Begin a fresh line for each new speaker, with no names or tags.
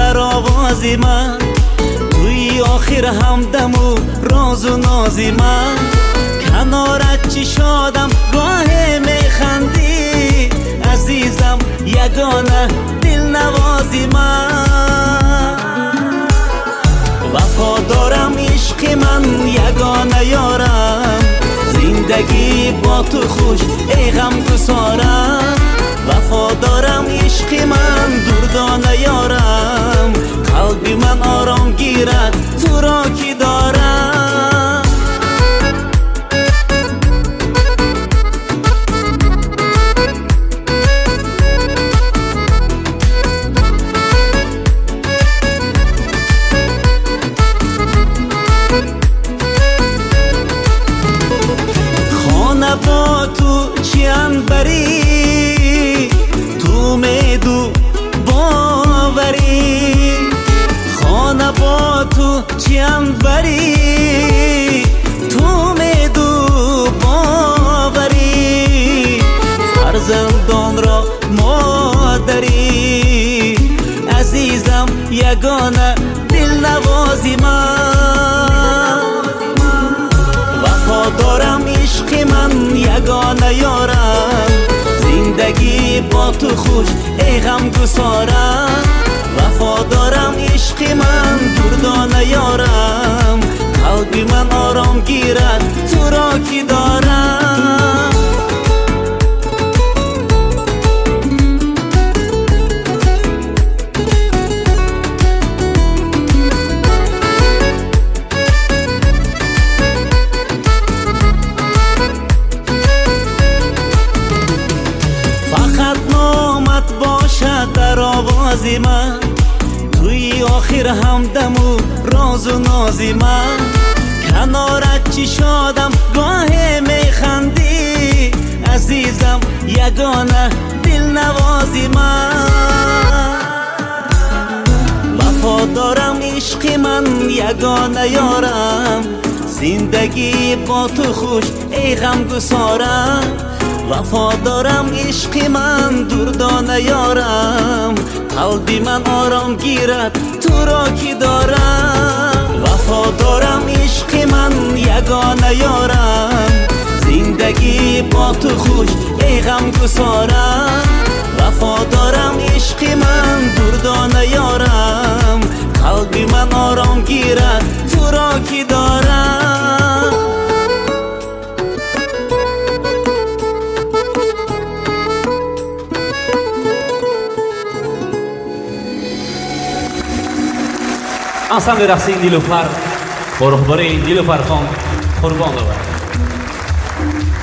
در آوازی من، توی آخر همدم و راز و نازی من. کنارت چی شادم گاه میخندی، عزیزم یگانه دل نوازی من. وفادارم عشق من یگانه یارم، زندگی با تو خوش ای غم گسارم. وفادارم عشق من دردانه یارم، قلبی من آرام گیرد تو را کی دارم. خانه با تو چی انبری، تو میدو باوری. خانه با تو چی انبری، تو میدو باوری. فرزندان را مادری، عزیزم یگانه دل نوازی من. وفادارم عشق من یگانه یارم، زندگی با تو خوش ای غم گسارم. وفادارم عشق من دردانه یارم، قلبی من آرام گیرد تو را کی دارم. در آوازی من، توی آخر همدم و راز و نازی من. کنارت چی شادم گاه میخندی، عزیزم یگانه دل نوازی من. وفادارم عشق من یگانه یارم، زندگی با تو خوش ای غم گسارم. وفادارم عشق من دردانه یارم، قلبی من آرام گیرد تو را کی دارم. وفادارم عشق من یگانه یارم، زندگی با تو خوش ای غم گسارم. وفادارم عشق من دردانه یارم، قلبی من آرام گیرد تو را کی دارم.
انسمبل رقص این نیلوفر با رهبری نیلوفر خان قربان آورد.